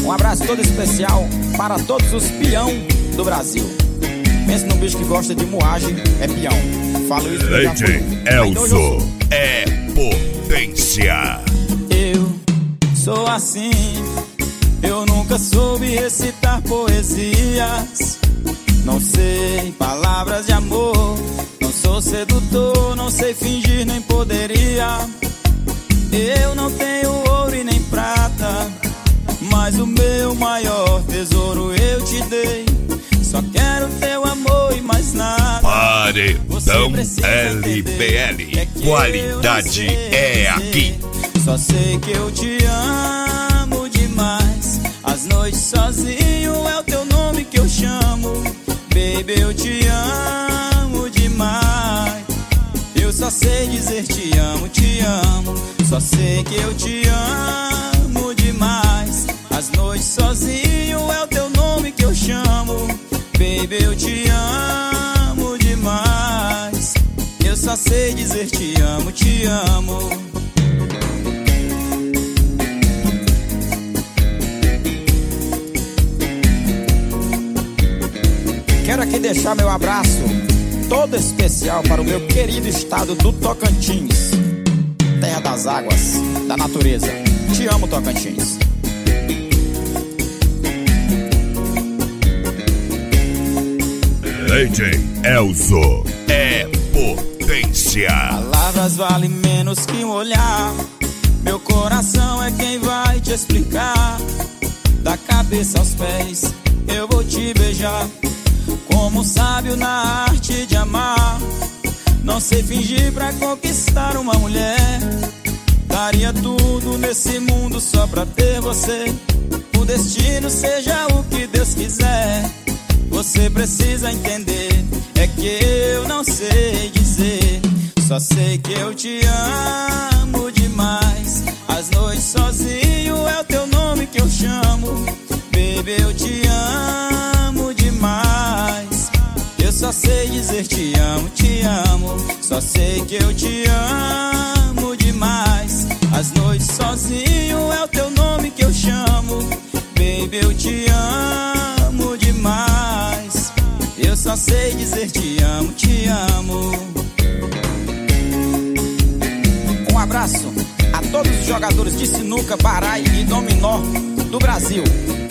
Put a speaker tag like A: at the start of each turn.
A: Um abraço todo especial para todos os peão do Brasil. Pensa num bicho que gosta de moagem, é peão. Falo isso pra
B: DJ Elzo é potência.
A: Eu sou assim, eu nunca soube recitar poesias. Não sei palavras de amor, não sou sedutor, não sei fingir nem poderia. Eu não tenho ouro e nem prata, mas o meu maior tesouro eu te dei. Só quero teu amor e mais nada.
B: Paredão LBL, qualidade é aqui.
A: Só sei que eu te amo demais. As noites sozinho é o teu nome que eu chamo. Baby, eu te amo demais. Eu só sei dizer te amo, te amo. Só sei que eu te amo demais. As noites sozinho é o teu nome que eu chamo. Baby, eu te amo demais. Eu só sei dizer te amo, te amo. Quero aqui deixar meu abraço todo especial para o meu querido estado do Tocantins, terra das águas, da natureza. Te amo, Tocantins.
B: DJ Elzo é potência.
A: Palavras valem menos que um olhar. Meu coração é quem vai te explicar. Da cabeça aos pés eu vou te beijar, como um sábio na arte de amar. Não sei fingir pra conquistar uma mulher. Daria tudo nesse mundo só pra ter você. O destino seja o que Deus quiser. Você precisa entender, é que eu não sei dizer. Só sei que eu te amo demais. As noites sozinho é o teu nome que eu chamo. Baby, eu te amo demais. Eu só sei dizer te amo, te amo. Só sei que eu te amo demais. As noites sozinho é o teu nome que eu chamo. Baby, eu te amo demais. Eu só sei dizer te amo, te amo. Um abraço a todos os jogadores de sinuca, baralho e dominó do Brasil.